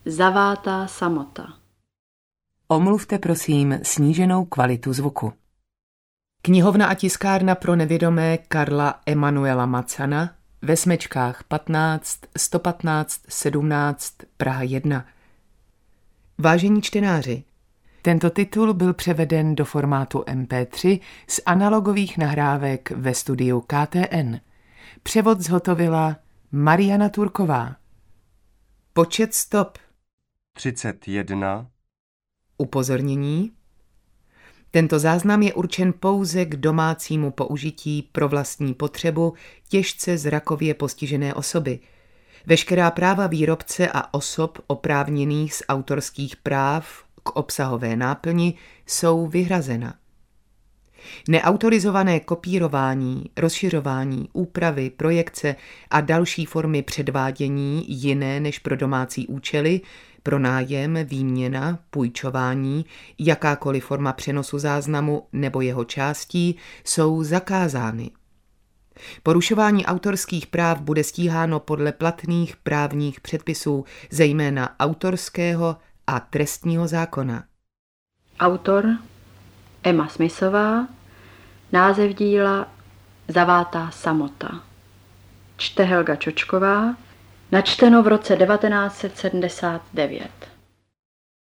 Zavátá samota. Omluvte prosím sníženou kvalitu zvuku. Knihovna a tiskárna pro nevědomé Karla Emanuela Macana ve Smečkách 15 115 17 Praha 1. Vážení čtenáři, tento titul byl převeden do formátu MP3 z analogových nahrávek ve studiu KTN. Převod zhotovila Mariana Turková. Počet stop 31. Upozornění. Tento záznam je určen pouze k domácímu použití pro vlastní potřebu těžce zrakově postižené osoby. Veškerá práva výrobce a osob oprávněných z autorských práv k obsahové náplni jsou vyhrazena. Neautorizované kopírování, rozšiřování, úpravy, projekce a další formy předvádění jiné než pro domácí účely, pronájem, výměna, půjčování, jakákoliv forma přenosu záznamu nebo jeho částí jsou zakázány. Porušování autorských práv bude stíháno podle platných právních předpisů, zejména autorského a trestního zákona. Autor Emma Smithová. Název díla Zavátá samota. Čte Helga Čočková. Načteno v roce 1979.